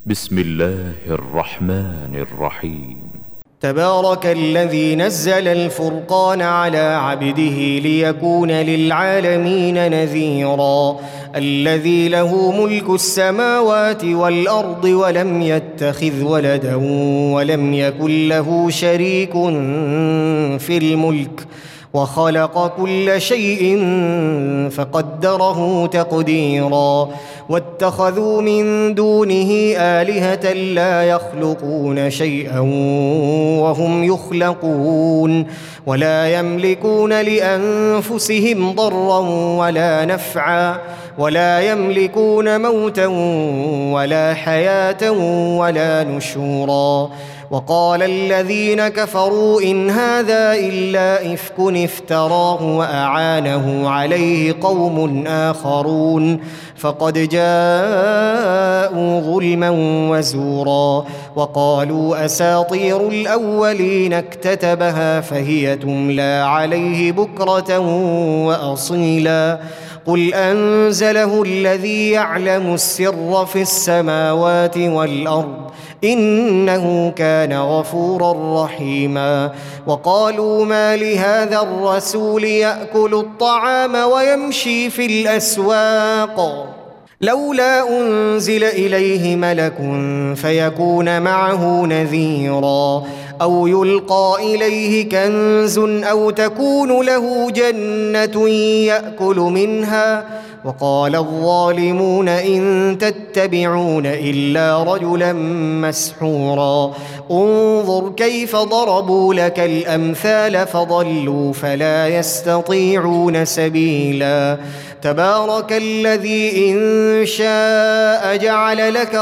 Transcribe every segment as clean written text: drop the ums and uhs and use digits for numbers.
بسم الله الرحمن الرحيم. تبارك الذي نزل الفرقان على عبده ليكون للعالمين نذيرا. الذي له ملك السماوات والأرض ولم يتخذ ولدا ولم يكن له شريك في الملك وخلق كل شيء فقدره تقديرا. واتخذوا من دونه آلهة لا يخلقون شيئا وهم يخلقون ولا يملكون لأنفسهم ضرا ولا نفعا ولا يملكون موتا ولا حياة ولا نشورا. وقال الذين كفروا إن هذا إلا إفك افتراه وأعانه عليه قوم آخرون فقد جاءوا ظلما وزورا. وقالوا أساطير الأولين اكتتبها فهي تملى عليه بكرة وأصيلا. قل أنزله الذي يعلم السر في السماوات والأرض إنه كان غفورا رحيما. وقالوا ما لهذا الرسول يأكل الطعام ويمشي في الأسواق لولا أنزل إليه ملك فيكون معه نذيرا أو يلقى إليه كنز أو تكون له جنة يأكل منها. وقال الظالمون إن تتبعون إلا رجلا مسحورا. انظر كيف ضربوا لك الأمثال فضلوا فلا يستطيعون سبيلا. تبارك الذي إن شاء جعل لك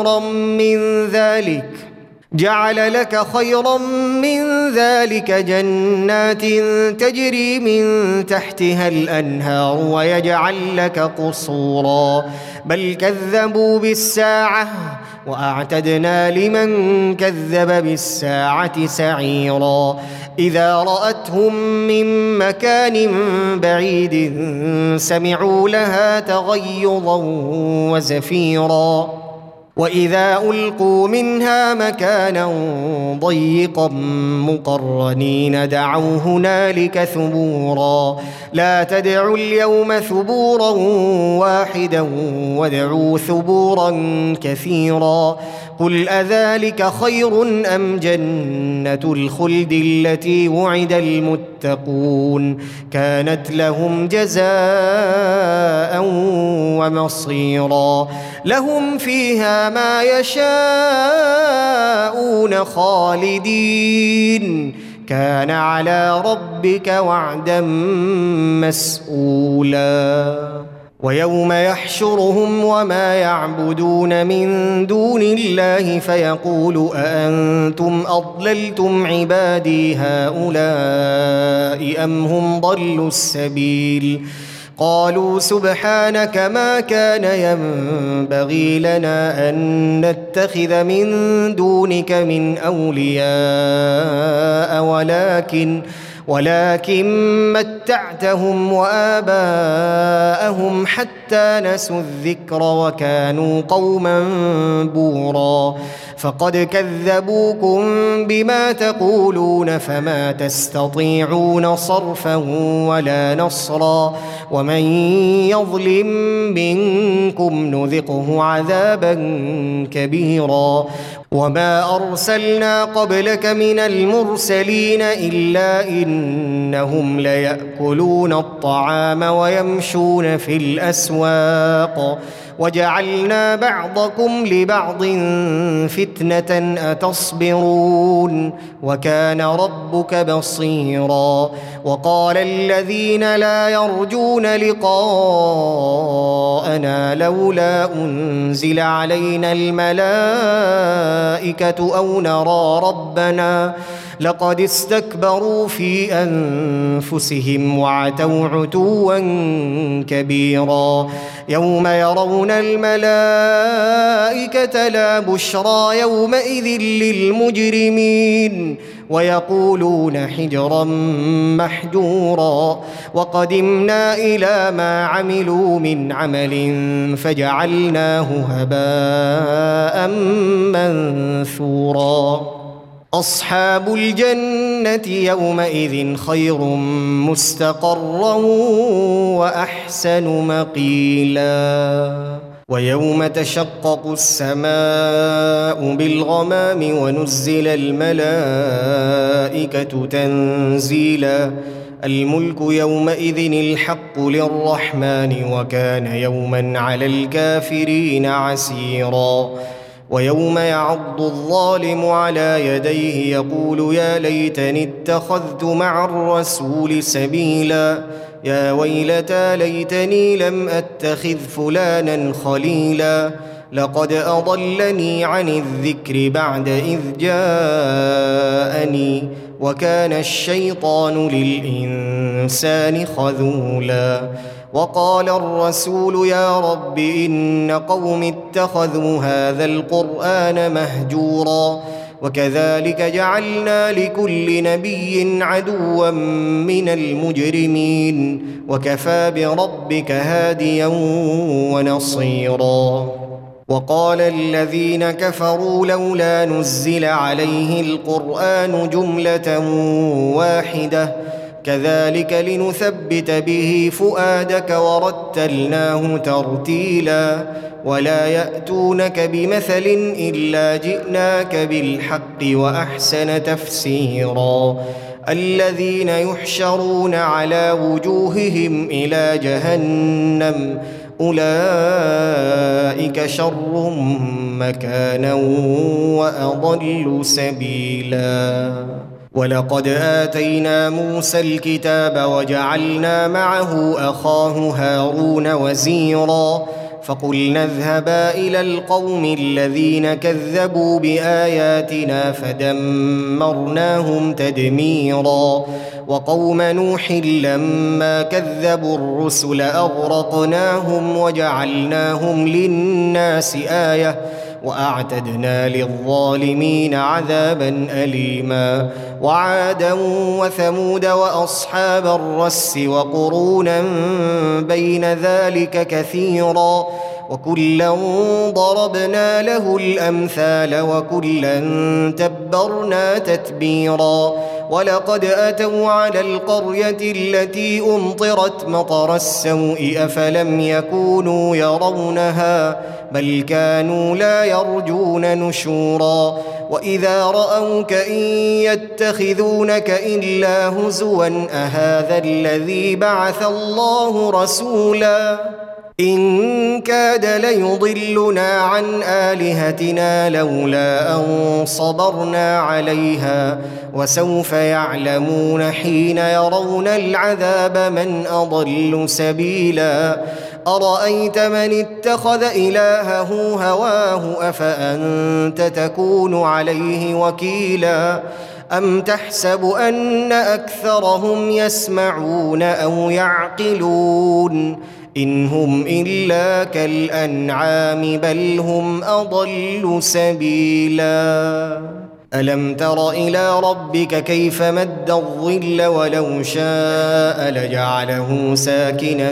خيرا من ذلك جنات تجري من تحتها الأنهار ويجعل لك قصورا. بل كذبوا بالساعة وأعتدنا لمن كذب بالساعة سعيرا. إذا رأتهم من مكان بعيد سمعوا لها تغيظا وزفيرا. وإذا ألقوا منها مكانا ضيقا مقرنين دعوا هنالك ثبورا. لا تدعوا اليوم ثبورا واحدا وادعوا ثبورا كثيرا. قل أذلك خير أم جنة الخلد التي وعد المتقون كانت لهم جزاء ومصيرا. لهم فيها ما يشاءون خالدين كان على ربك وعدا مسئولا. ويوم يحشرهم وما يعبدون من دون الله فيقول أأنتم أضللتم عبادي هؤلاء أم هم ضلوا السبيل. قالوا سبحانك ما كان ينبغي لنا أن نتخذ من دونك من أولياء ولكن متعتهم وآباءهم حتى نسوا الذكر وكانوا قوما بورا. فقد كذبوكم بما تقولون فما تستطيعون صرفا ولا نصرا. ومن يظلم منكم نذقه عذابا كبيرا. وما أرسلنا قبلك من المرسلين إلا إنهم ليأكلون الطعام ويمشون في الأسواق وجعلنا بعضكم لبعض فتنة أتصبرون وكان ربك بصيرا. وقال الذين لا يرجون لقاءنا لولا أنزل علينا الملائكة أو نرى ربنا لقد استكبروا في أنفسهم وعتوا عتوا كبيرا يوم يرون الملائكة لا بشرى يومئذ للمجرمين ويقولون حجرا محجورا وقدمنا إلى ما عملوا من عمل فجعلناه هباء منثورا أصحاب الجنة يومئذ خير مستقرا وأحسن مقيلا ويوم تشقق السماء بالغمام ونزل الملائكة تنزيلا الملك يومئذ الحق للرحمن وكان يوما على الكافرين عسيرا ويوم يعض الظالم على يديه يقول يا ليتني اتخذت مع الرسول سبيلا يا ويلتى ليتني لم أتخذ فلانا خليلا لقد أضلني عن الذكر بعد إذ جاءني وكان الشيطان للإنسان خذولا وقال الرسول يا رب إن قوم اتخذوا هذا القرآن مهجورا وكذلك جعلنا لكل نبي عدوا من المجرمين وكفى بربك هاديا ونصيرا وقال الذين كفروا لولا نزل عليه القرآن جملة واحدة كذلك لنثبت به فؤادك ورتلناه ترتيلا ولا يأتونك بمثل إلا جئناك بالحق وأحسن تفسيرا الذين يحشرون على وجوههم إلى جهنم أولئك شر مكانا وأضل سبيلا ولقد آتينا موسى الكتاب وجعلنا معه أخاه هارون وزيرا فقلنا اذهبا إلى القوم الذين كذبوا بآياتنا فدمرناهم تدميرا وقوم نوح لما كذبوا الرسل أغرقناهم وجعلناهم للناس آية وأعتدنا للظالمين عذابا أليما وعادا وثمود وأصحاب الرس وقرونا بين ذلك كثيرا وكلا ضربنا له الأمثال وكلا تبرنا تتبيرا ولقد أتوا على القرية التي أمطرت مطر السوء أفلم يكونوا يرونها بل كانوا لا يرجون نشورا وإذا رأوك إن يتخذونك إلا هزوا أهذا الذي بعث الله رسولا إن كاد ليضلنا عن آلهتنا لولا أن صبرنا عليها وسوف يعلمون حين يرون العذاب من أضل سبيلا أرأيت من اتخذ إلهه هواه أفأنت تكون عليه وكيلا أم تحسب أن أكثرهم يسمعون أو يعقلون إن هم إلا كالأنعام بل هم أضل سبيلا ألم تر إلى ربك كيف مد الظل ولو شاء لجعله ساكنا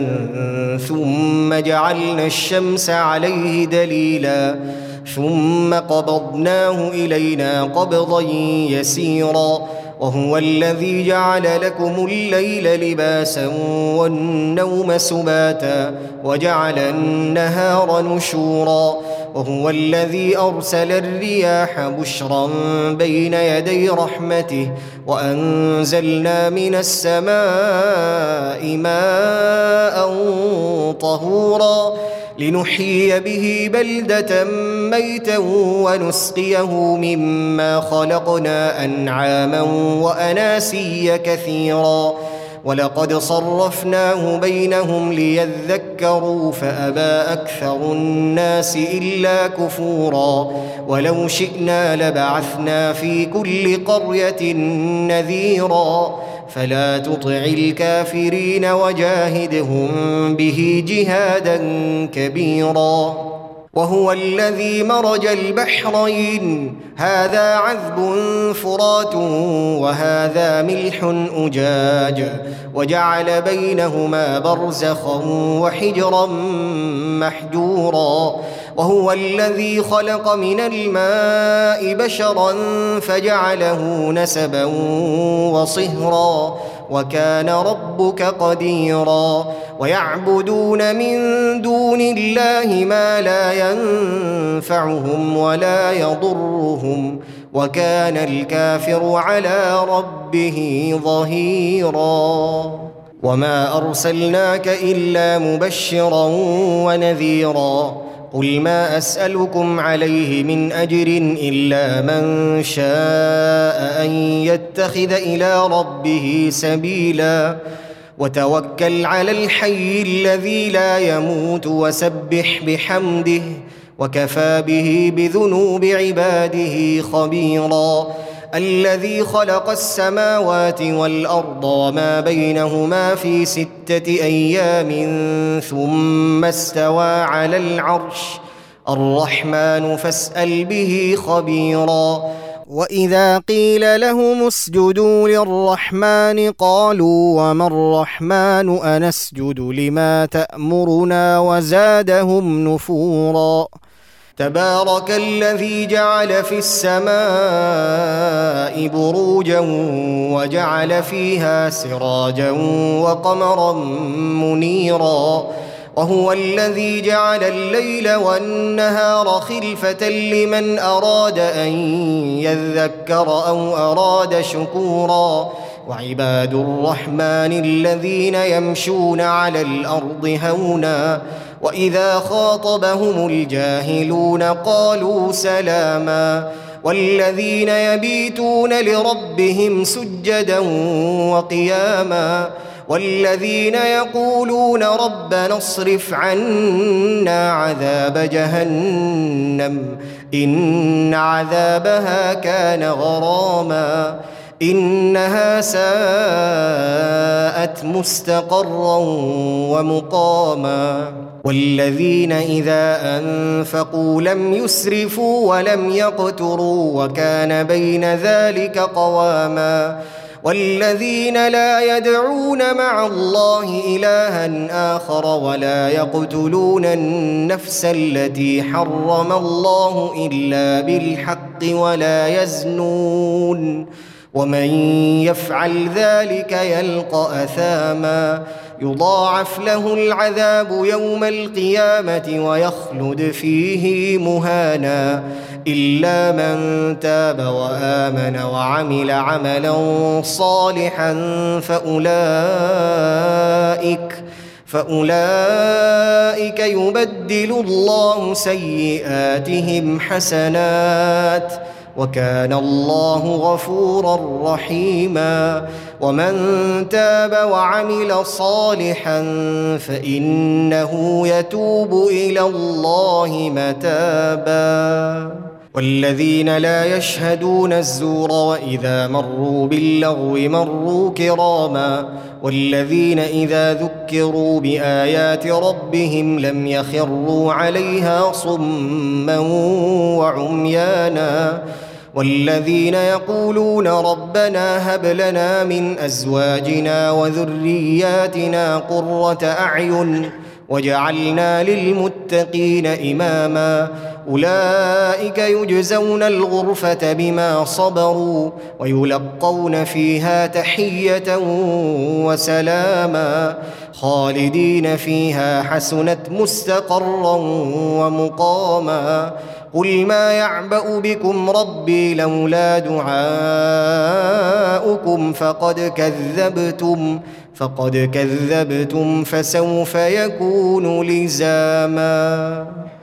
ثم جعلنا الشمس عليه دليلا ثم قبضناه إلينا قبضا يسيرا وهو الذي جعل لكم الليل لباسا والنوم سباتا وجعل النهار نشورا وهو الذي أرسل الرياح بشرا بين يدي رحمته وأنزلنا من السماء ماء طهورا لنحيي به بلدة ميتا ونسقيه مما خلقنا أنعاما وأناسيا كثيرا ولقد صرفناه بينهم ليذكروا فأبى أكثر الناس إلا كفورا ولو شئنا لبعثنا في كل قرية نذيرا فلا تطع الكافرين وجاهدهم به جهادا كبيرا وهو الذي مرج البحرين هذا عذب فرات وهذا ملح أجاج وجعل بينهما برزخا وحجرا محجورا وهو الذي خلق من الماء بشرا فجعله نسبا وصهرا وكان ربك قديرا ويعبدون من دون الله ما لا ينفعهم ولا يضرهم وكان الكافر على ربه ظهيرا وما أرسلناك إلا مبشرا ونذيرا قل ما أسألكم عليه من أجر إلا من شاء أن يتخذ إلى ربه سبيلا وتوكل على الحي الذي لا يموت وسبح بحمده وكفى به بذنوب عباده خبيرا الذي خلق السماوات والأرض وما بينهما في 6 أيام ثم استوى على العرش الرحمن فاسأل به خبيرا وإذا قيل لهم اسجدوا للرحمن قالوا وما الرحمن أنسجد لما تأمرنا وزادهم نفورا تبارك الذي جعل في السماء بروجا وجعل فيها سراجا وقمرا منيرا وهو الذي جعل الليل والنهار خلفة لمن أراد أن يذكر أو أراد شكورا وعباد الرحمن الذين يمشون على الأرض هونا وإذا خاطبهم الجاهلون قالوا سلاما والذين يبيتون لربهم سجدا وقياما والذين يقولون ربنا اصرف عنا عذاب جهنم إن عذابها كان غراما إنها ساءت مستقرا ومقاما والذين إذا أنفقوا لم يسرفوا ولم يقتروا وكان بين ذلك قواما والذين لا يدعون مع الله إلها آخر ولا يقتلون النفس التي حرم الله إلا بالحق ولا يزنون ومن يفعل ذلك يلقى أثاما يضاعف له العذاب يوم القيامة ويخلد فيه مهانا إلا من تاب وآمن وعمل عملا صالحا فأولئك يبدل الله سيئاتهم حسنات وكان الله غفورا رحيما ومن تاب وعمل صالحا فإنه يتوب إلى الله متابا والذين لا يشهدون الزور وإذا مروا باللغو مروا كراما والذين إذا ذكروا بآيات ربهم لم يخروا عليها صما وعميانا والذين يقولون ربنا هب لنا من أزواجنا وذرياتنا قرة أعين وجعلنا للمتقين إماما أولئك يجزون الغرفة بما صبروا ويلقون فيها تحية وسلاما خالدين فيها حسنت مستقرا ومقاما قل ما يعبأ بكم ربي لولا دعاؤكم فقد كذبتم فسوف يكون لزاما.